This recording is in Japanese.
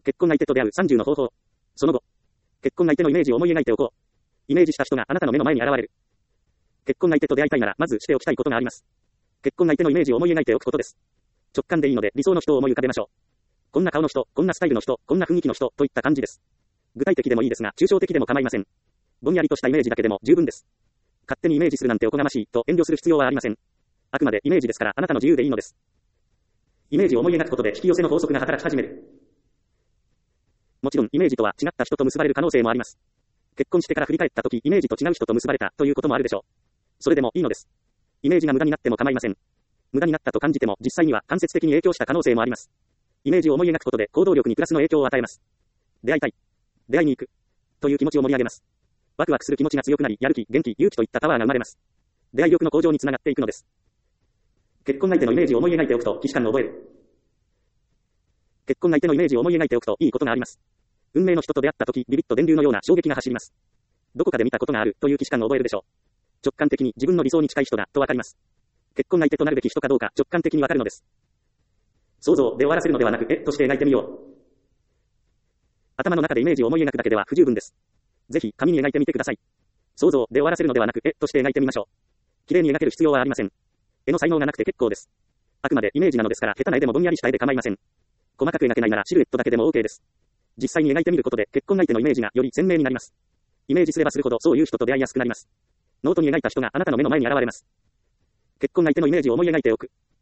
結婚相手と出会う30の方法。その後、結婚相手のイメージを思い描いておこう。イメージした人があなたの目の前に現れる。結婚相手と出会いたいなら、まずしておきたいことがあります。結婚相手のイメージを思い描いておくことです。直感でいいので理想の人を思い浮かべましょう。こんな顔の人、こんなスタイルの人、こんな雰囲気の人といった感じです。具体的でもいいですが、抽象的でも構いません。ぼんやりとしたイメージだけでも十分です。勝手にイメージするなんておこがましいと遠慮する必要はありません。あくまでイメージですからあなたの自由でいいのです。イメージを思い描くことで引き寄せの法則が働き始める。もちろんイメージとは違った人と結ばれる可能性もあります。結婚してから振り返った時イメージと違う人と結ばれたということもあるでしょう。それでもいいのです。イメージが無駄になっても構いません。無駄になったと感じても実際には間接的に影響した可能性もあります。イメージを思い描くことで行動力にプラスの影響を与えます。出会いたい。出会いに行く。という気持ちを盛り上げます。ワクワクする気持ちが強くなり、やる気、元気、勇気といったパワーが生まれます。出会い力の向上につながっていくのです。結婚相手のイメージを思い描いておくと既視感を覚える。結婚相手のイメージを思い描いておくといいことがあります。運命の人と出会った時、ビビッと電流のような衝撃が走ります。どこかで見たことがあるという既視感を覚えるでしょう。直感的に自分の理想に近い人だとわかります。結婚相手となるべき人かどうか直感的にわかるのです。想像で終わらせるのではなく、として描いてみよう。頭の中でイメージを思い描くだけでは不十分です。ぜひ紙に描いてみてください。想像で終わらせるのではなく、として描いてみましょう。綺麗に描ける必要はありません。絵の才能がなくて結構です。あくまでイメージなのですから、下手な絵でもぼんやりした絵で構いません。細かく描けないならシルエットだけでも OK です。実際に描いてみることで結婚相手のイメージがより鮮明になります。イメージすればするほどそういう人と出会いやすくなります。ノートに描いた人があなたの目の前に現れます。結婚相手のイメージを思い描いておく。